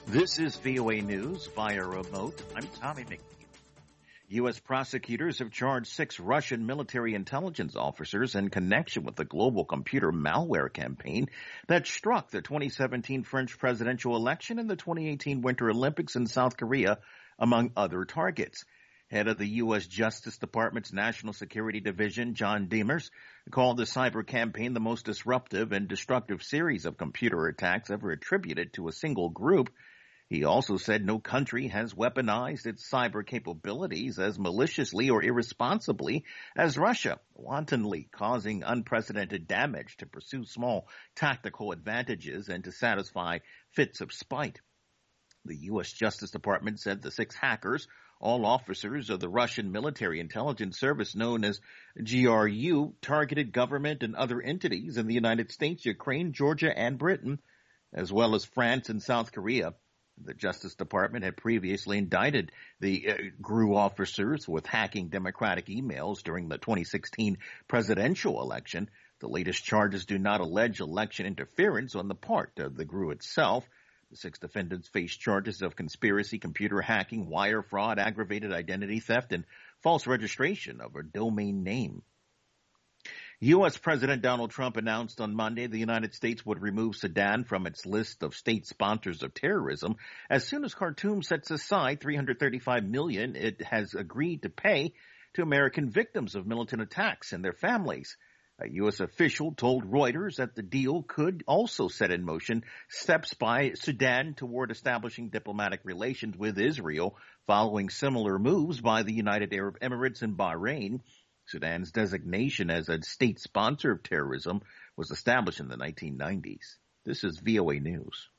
This is VOA News via remote. I'm Tommy McNeil. U.S. prosecutors have charged 6 Russian military intelligence officers in connection with the global computer malware campaign that struck the 2017 French presidential election and the 2018 Winter Olympics in South Korea, among other targets. Head of the U.S. Justice Department's National Security Division, John Demers, called the cyber campaign the most disruptive and destructive series of computer attacks ever attributed to a single group. He also said no country has weaponized its cyber capabilities as maliciously or irresponsibly as Russia, wantonly causing unprecedented damage to pursue small tactical advantages and to satisfy fits of spite. The U.S. Justice Department said the 6 hackers, all officers of the Russian military intelligence service known as GRU, targeted government and other entities in the United States, Ukraine, Georgia, and Britain, as well as France and South Korea. The Justice Department had previously indicted the GRU officers with hacking Democratic emails during the 2016 presidential election. The latest charges do not allege election interference on the part of the GRU itself. The 6 defendants face charges of conspiracy, computer hacking, wire fraud, aggravated identity theft, and false registration of a domain name. U.S. President Donald Trump announced on Monday the United States would remove Sudan from its list of state sponsors of terrorism as soon as Khartoum sets aside $335 million it has agreed to pay to American victims of militant attacks and their families. A U.S. official told Reuters that the deal could also set in motion steps by Sudan toward establishing diplomatic relations with Israel following similar moves by the United Arab Emirates and Bahrain. Sudan's designation as a state sponsor of terrorism was established in the 1990s. This is VOA News.